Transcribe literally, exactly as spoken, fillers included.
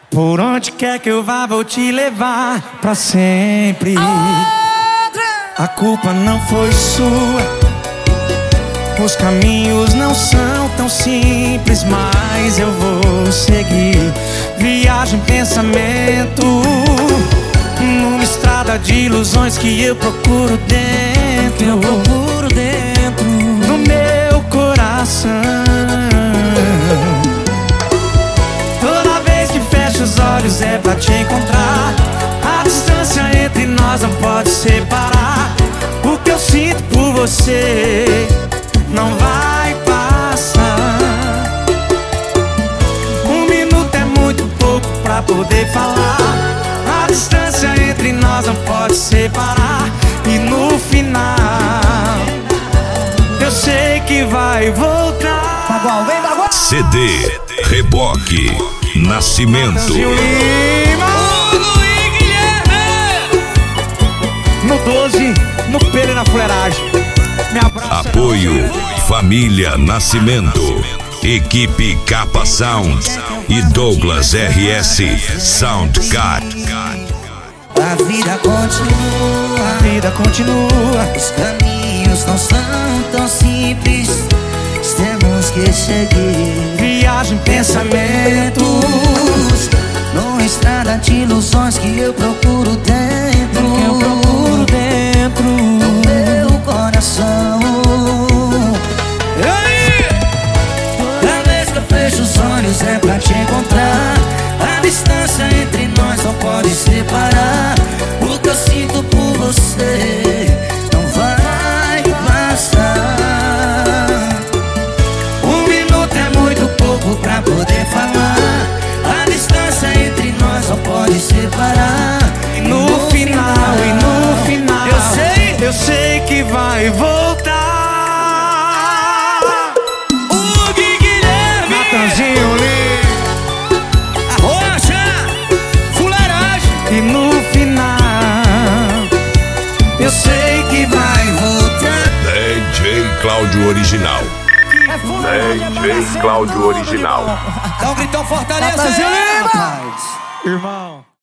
Por onde quer que eu vá, vou te levar pra sempre. A culpa não foi sua. Os caminhos não são tão simples, mas eu vou seguir. Viagem, pensamento, numa estrada de ilusões que eu procuro dentro, eu procuro dentro do meu coração. Toda vez que fecho os olhos é pra te encontrar. A distância entre nós não pode separar. O que eu sinto por você não vai passar. Um minuto é muito pouco pra poder falar. A distância entre nós não pode separar. E no final eu sei que vai voltar. Bagual, vem Bagual! C D Reboque Nascimento. No doze, no pelo e na fuleiragem. Me abraça. Apoio Família Nascimento, Equipe Capa Sound e Douglas R S Soundcard. A vida continua, A vida continua. os caminhos não são tão simples, temos que seguir. Viagem, pensamento, Numa estrada de ilusões que eu procuro dentro, que eu procuro dentro do meu coração. Toda vez que eu fecho os olhos é pra te encontrar. A distância entre nós não pode separar. O que eu sinto por você não vai passar. Um minuto é muito pouco pra poder falar. A distância entre nós não pode separar. E no final, e no final eu sei, eu sei que vai voltar. o Gui Guilherme, Natanzinho Lee. a rocha, fuleiragem. E no final eu sei que vai voltar. D J Cláudio Original. É D J Cláudio Original. Dá um gritão, Fortaleza, Natanzinho aí, Lima. rapaz. Irmão.